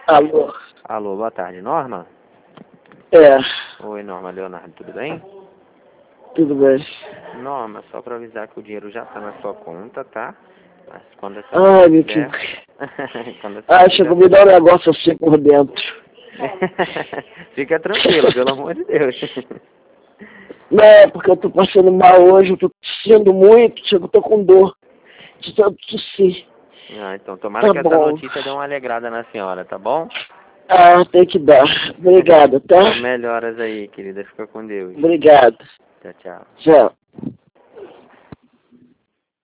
Alô? Alô, boa tarde, Norma? É, Oi, Norma, Leonardo, tudo bem? tudo bem. Norma, só pra avisar que o dinheiro já tá na sua conta, tá? Mas quando a Ai, senhora meu quiser... Deus. quando a senhora Ai, quiser... chegou a me dar um negócio assim por dentro. Fica tranquila, pelo amor de Deus. Não, é porque eu tô passando mal hoje, eu tô tossindo muito, eu tô com dor. De tanto tossir. Ah, então, tomara Tá que essa bom. notícia dê uma alegrada na senhora, tá bom? Ah, tem que dar. Obrigada, tá? Melhoras aí, querida. Fica com Deus. Obrigada. Tchau, tchau. Tchau.